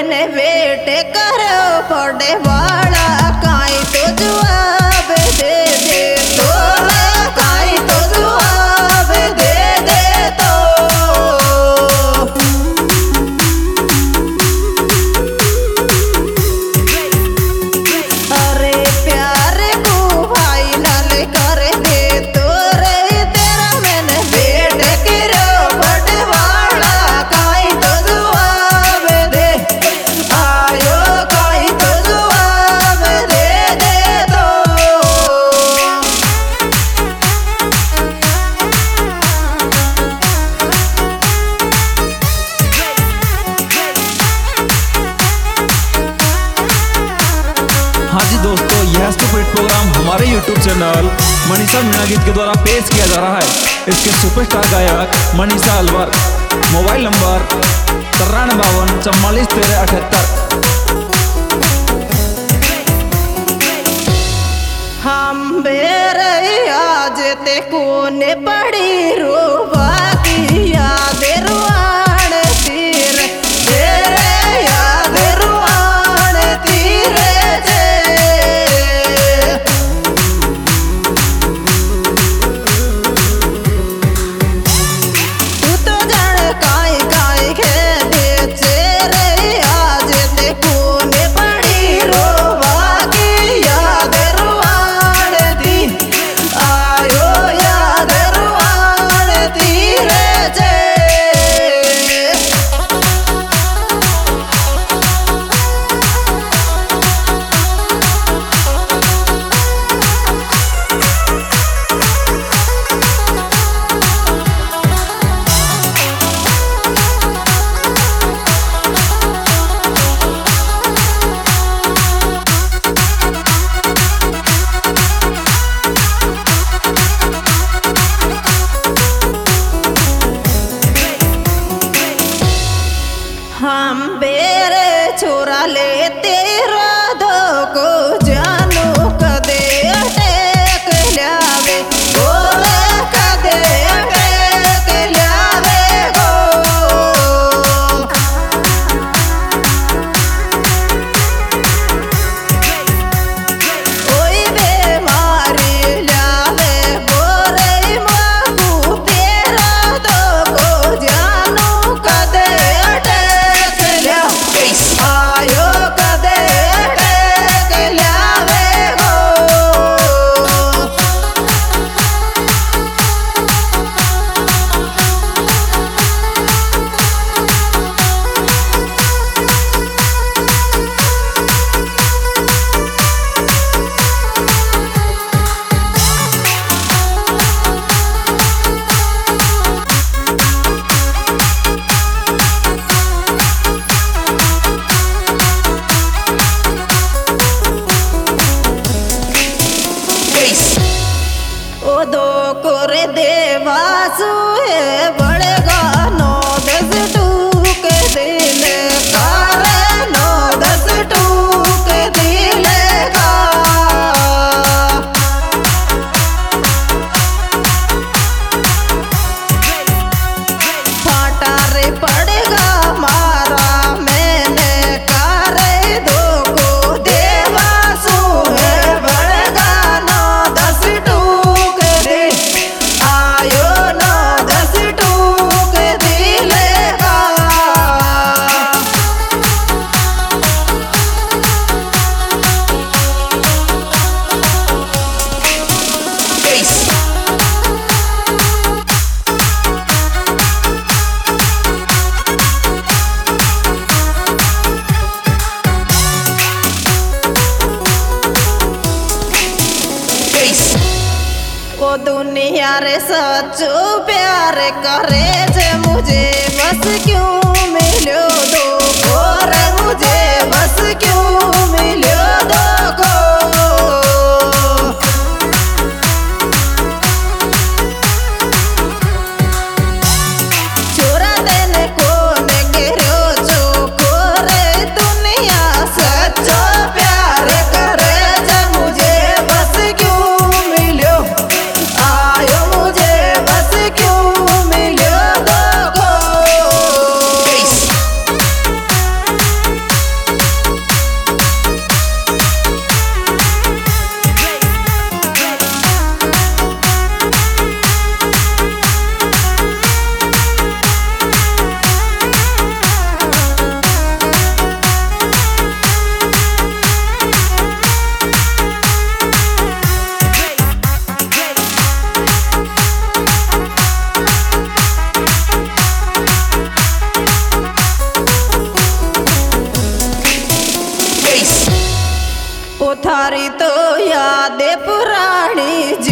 मैंने वेट करो पड़े वाला काई तो जवाब दे दे तो काई तो जवाब दे दे तो अरे प्यार को फाइनल कर दे तो रे तेरा मैंने वेट करो पड़े वाला काई तो जवाब दे आयो काई तो जवाब दे दे तो हाँ जी दोस्तों, यह स्टूपिड प्रोग्राम हमारे YouTube चैनल मनीषा मीणा गीत के द्वारा पेश किया जा रहा है। इसके सुपरस्टार गायक मनीषा अलवर। Mobile number 9352441378। हम बेरे आज ते कोने पड़ी रोवा की याद रुआण तीर तेरे याद रुआण तीर जे तू तो जान काई काई खेदे तेरे आज ते कोने पड़ी रोवा की याद रुआण दी आयो याद रुआण तीर जे हम बेरे छोरा ले तेरा दो को जानू कदे अटैक ल्यावे गोरे कदे अटैक ल्यावे गो ओई बेमारी ल्यावे गोरे माकू तेरा दो को जानू कदे आयो कदे अटैक ल्यावे गो ओ दो कोरे देवासु है बड़ेगा 9-10 टूक दिल कारे 9-10 टूक दिल का फाटा रे पड़ेगा मारा मैंने कारे दो को देवासु है बड़ेगा 9-10 टूक दे आयो 9-10 टूक दिल का ओ दुनिया रे सच्चो प्यार करे जे मुझे बस क्यों मिलो दो और मुझे बस क्यों मिलो दो को छोरा देने को ने गिरो जो कोरे दुनिया सच्चो प्यार करे जे मुझे बस क्यों मिलो आयो मुझे बस क्यों मिलो दो को थारी तो यादें पुरानी